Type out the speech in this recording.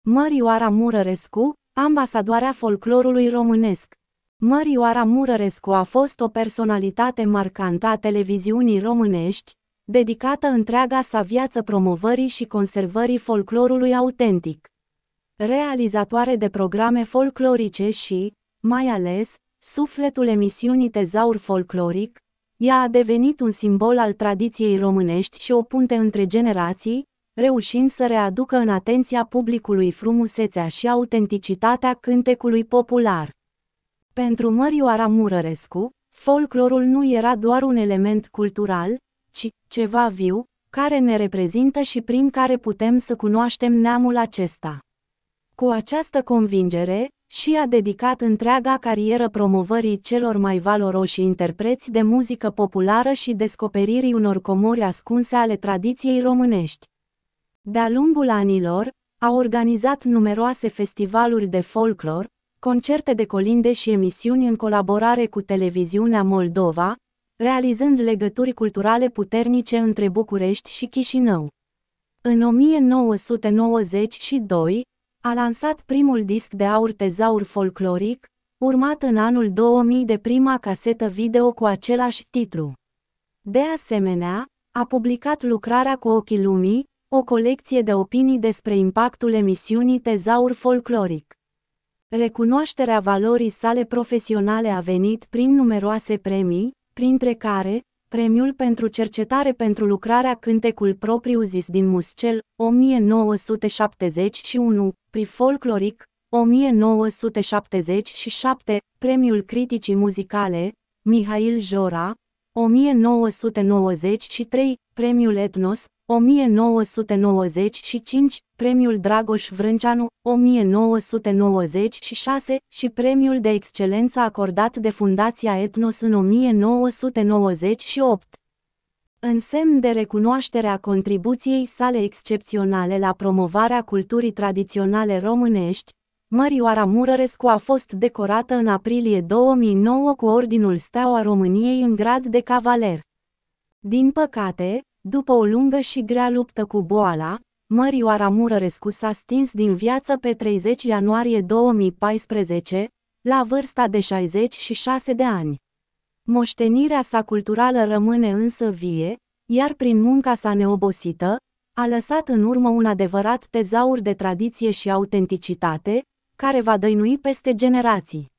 Mărioara Murărescu, ambasadoarea folclorului românesc. Mărioara Murărescu a fost o personalitate marcantă a televiziunii românești, dedicată întreaga sa viață promovării și conservării folclorului autentic. Realizatoare de programe folclorice și, mai ales, sufletul emisiunii Tezaur Folcloric, ea a devenit un simbol al tradiției românești și o punte între generații, reușind să readucă în atenția publicului frumusețea și autenticitatea cântecului popular. Pentru Mărioara Murărescu, folclorul nu era doar un element cultural, ci ceva viu, care ne reprezintă și prin care putem să cunoaștem neamul acesta. Cu această convingere, și-a dedicat întreaga carieră promovării celor mai valoroși interpreți de muzică populară și descoperirii unor comori ascunse ale tradiției românești. De-a lungul anilor, a organizat numeroase festivaluri de folclor, concerte de colinde și emisiuni în colaborare cu televiziunea Moldova, realizând legături culturale puternice între București și Chișinău. În 1992, a lansat primul disc de aur Tezaur Folcloric, urmat în anul 2000 de prima casetă video cu același titlu. De asemenea, a publicat lucrarea Cu ochii lumii, o colecție de opinii despre impactul emisiunii Tezaur Folcloric. Recunoașterea valorii sale profesionale a venit prin numeroase premii, printre care, Premiul pentru cercetare pentru lucrarea Cântecul propriu-zis din Muscel, 1971, Prix Folcloric, 1977, Premiul Criticii Muzicale, Mihail Jora, 1993, Premiul Etnos, 1995, Premiul Dragoș Vrânceanu, 1996 și Premiul de Excelență acordat de Fundația Etnos în 1998. În semn de recunoaștere a contribuției sale excepționale la promovarea culturii tradiționale românești, Mărioara Murărescu a fost decorată în aprilie 2009 cu Ordinul Steaua României în grad de cavaler. Din păcate, după o lungă și grea luptă cu boala, Mărioara Murărescu s-a stins din viață pe 30 ianuarie 2014, la vârsta de 66 de ani. Moștenirea sa culturală rămâne însă vie, iar prin munca sa neobosită, a lăsat în urmă un adevărat tezaur de tradiție și autenticitate, care va dăinui peste generații.